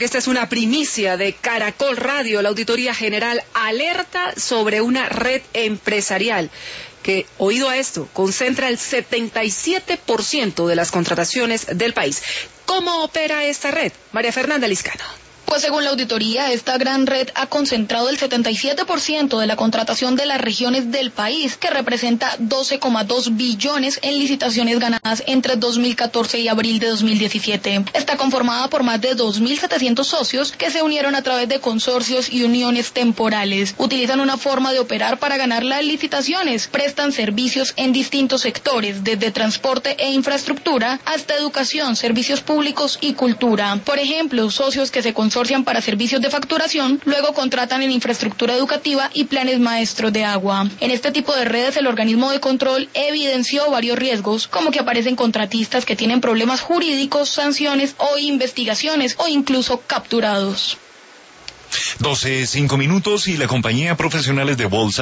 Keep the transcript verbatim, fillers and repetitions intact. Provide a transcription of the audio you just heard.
Esta es una primicia de Caracol Radio. La Auditoría General alerta sobre una red empresarial que, oído a esto, concentra el setenta y siete por ciento de las contrataciones del país. ¿Cómo opera esta red? María Fernanda Liscano. Pues según la auditoría, esta gran red ha concentrado el setenta y siete por ciento de la contratación de las regiones del país, que representa doce coma dos billones en licitaciones ganadas entre dos mil catorce y abril de dos mil diecisiete. Está conformada por más de dos mil setecientos socios que se unieron a través de consorcios y uniones temporales. Utilizan una forma de operar para ganar las licitaciones. Prestan servicios en distintos sectores, desde transporte e infraestructura hasta educación, servicios públicos y cultura. Por ejemplo, socios que se consorcian para servicios de facturación, luego contratan en infraestructura educativa y planes maestros de agua. En este tipo de redes, el organismo de control evidenció varios riesgos, como que aparecen contratistas que tienen problemas jurídicos, sanciones o investigaciones, o incluso capturados. doce, cinco minutos y la compañía Profesionales de Bolsa